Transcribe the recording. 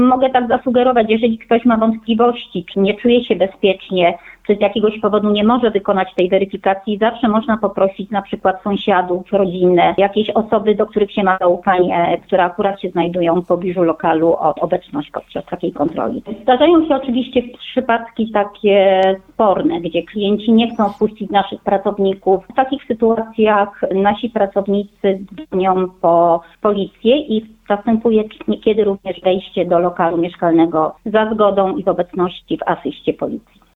mogę tak zasugerować, jeżeli ktoś ma wątpliwości, czy nie czuje się bezpiecznie, czy z jakiegoś powodu nie może wykonać tej weryfikacji, zawsze można poprosić na przykład sąsiadów, rodzinę, jakieś osoby, do których się ma zaufanie, które akurat się znajdują w pobliżu lokalu, o obecność podczas takiej kontroli. Zdarzają się oczywiście przypadki takie sporne, gdzie klienci nie chcą wpuścić naszych pracowników. W takich sytuacjach nasi pracownicy dzwonią po policję i następuje niekiedy również wejście do lokalu mieszkalnego za zgodą i w obecności w asyście policji.